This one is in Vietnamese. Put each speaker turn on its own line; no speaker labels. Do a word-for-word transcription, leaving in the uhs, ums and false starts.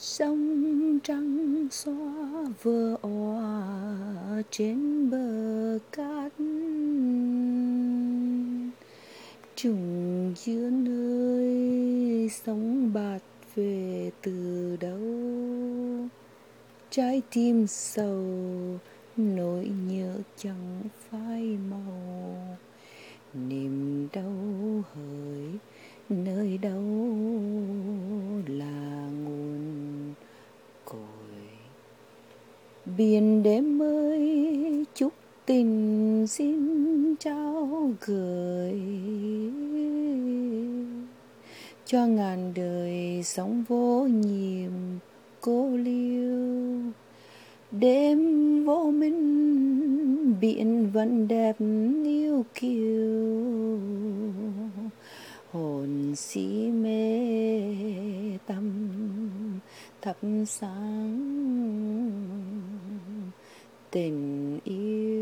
Sông trắng xóa vừa òa trên bờ cát, trùng dương ơi sóng bạt về từ đâu, trái tim sầu nỗi nhớ chẳng phai màu, niềm đau hỡi nơi đâu là nguồn cội. Biển đêm ơi chúc tình xin trao gửi cho ngàn đời sóng vô nhiệm cô liêu. Đêm vô minh biển vẫn đẹp yêu kiều, hồn si mê tâm thắp sáng tình yêu.